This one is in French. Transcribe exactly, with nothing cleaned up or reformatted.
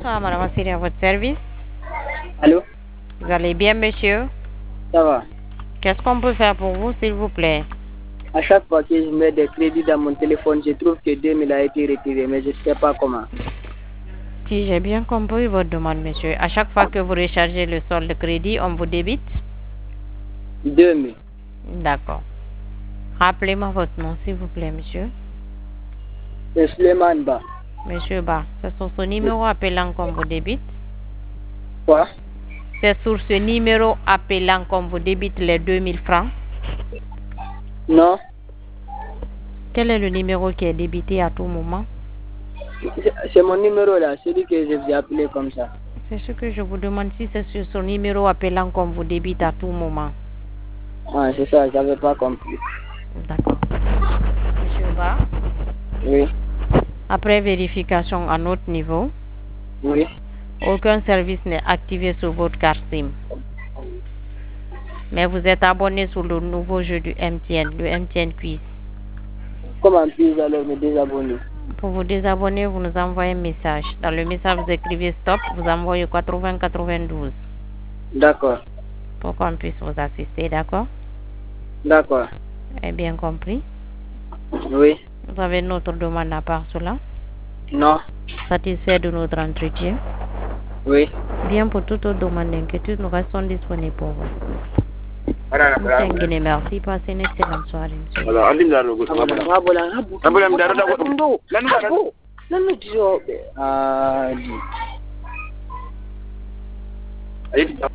Bonsoir, madame Assiri, à votre service. Allô? Vous allez bien, monsieur? Ça va. Qu'est-ce qu'on peut faire pour vous, s'il vous plaît? À chaque fois que je mets des crédits dans mon téléphone, je trouve que deux mille a été retiré, mais je ne sais pas comment. Si j'ai bien compris votre demande, monsieur. À chaque fois que vous rechargez le solde de crédit, on vous débite? deux mille. D'accord. Rappelez-moi votre nom, s'il vous plaît, monsieur. C'est Suleiman Ba. Monsieur Ba, c'est sur ce numéro appelant qu'on vous débite? Quoi? C'est sur ce numéro appelant qu'on vous débite les deux mille francs? Non. Quel est le numéro qui est débité à tout moment? C'est mon numéro là, celui que je vous ai appelé comme ça. C'est ce que je vous demande, si c'est sur son numéro appelant qu'on vous débite à tout moment. Ah, c'est ça, je n'avais pas compris. D'accord. Monsieur Ba? Oui. Après vérification à notre niveau, Oui. aucun service n'est activé sur votre carte SIM. Mais vous êtes abonné sur le nouveau jeu du M T N, le M T N Quiz. Comment puis-je alors me désabonner? Pour vous désabonner, vous nous envoyez un message. Dans le message, vous écrivez stop, vous envoyez quatre-vingts quatre-vingt-douze. D'accord. Pour qu'on puisse vous assister, d'accord? D'accord. Est bien compris? Oui. Vous avez notre demande à part cela? Non. Satisfait de notre entretien? Oui. Bien, pour toute autre demande d'inquiétude, nous restons disponibles pour vous. Merci, passez une excellente soirée, monsieur. Alors, Alim Daro, Ah,